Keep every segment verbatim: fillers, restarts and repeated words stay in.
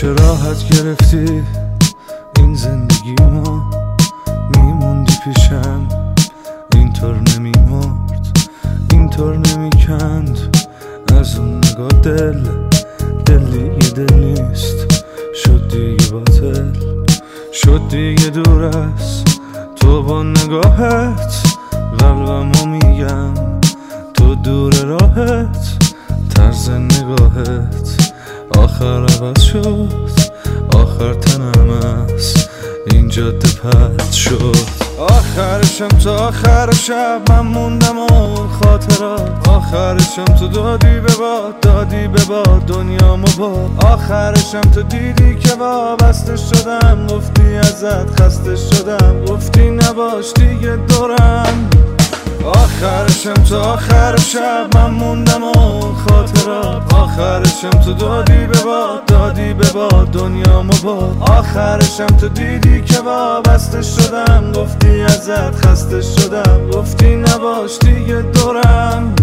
چه راحت گرفتی این زندگی ما، میموندی پیشم اینطور نمیمرد، اینطور نمیکند از اون نگاه دل. دل دیگه دل نیست، شد دیگه باطل، شد دیگه دور است تو با نگاهت. قلبمو میگم تو دور راهت، طرز نگاهت آخر عوض شد، آخر تنم از این جاده پد شد. آخرشم تا آخر شب من موندم و خاطرات، آخرشم تو دادی به باد، دادی به باد دنیامو باد. آخرشم تو دیدی که وابسته شدم، گفتی ازت خسته شدم، گفتی نباش دیگه دورم. آخرشم تا آخر شب من موندم و خاطرات، آخرشم تو دادی به باد، دادی به باد دنیامو باد. آخرشم تو دیدی که وابسته شدم، گفتی ازت خسته شدم، گفتی نباش دیگه دورم.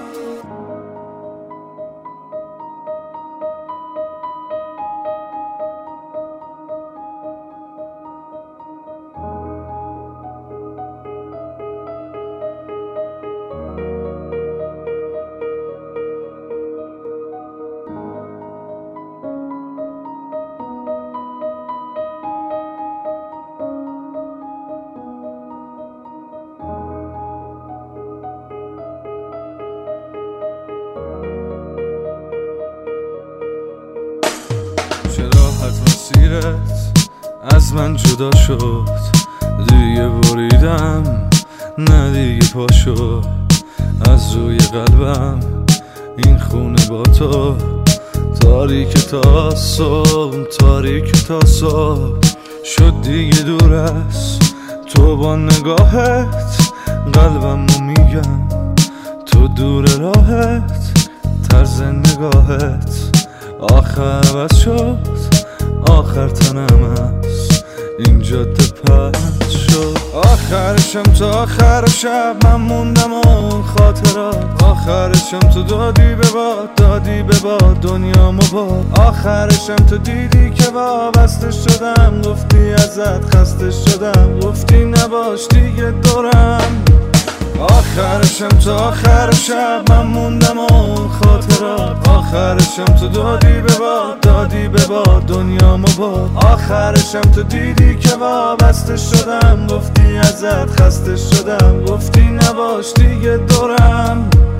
چه راحت مسیرت از من جدا شد، دیگه بریدم نه دیگه پا شد از روی قلبم این خونه با تو. تاریک تا صبح، تاریک تا صبح، شد دیگه دور است تو با نگاهت. قلبمو میگم تو دور راهت، طرز نگاهت آخر عوض شد، آخر تنم از این جاده پد شد. آخرشم تا آخر شب من موندم و خاطرات، آخرشم تو دادی به باد، دادی به باد دنیامو باد. آخرشم تو دیدی که وابسته شدم، گفتی ازت خسته شدم، گفتی نباش دیگه دورم. آخرشم تا آخر شب من موندم و خاطرات، آخرشم تو دادی به باد، دادی به باد دنیامو باد. آخرشم تو دیدی که وابسته شدم، گفتی ازت خسته شدم، گفتی نباش دیگه دورم.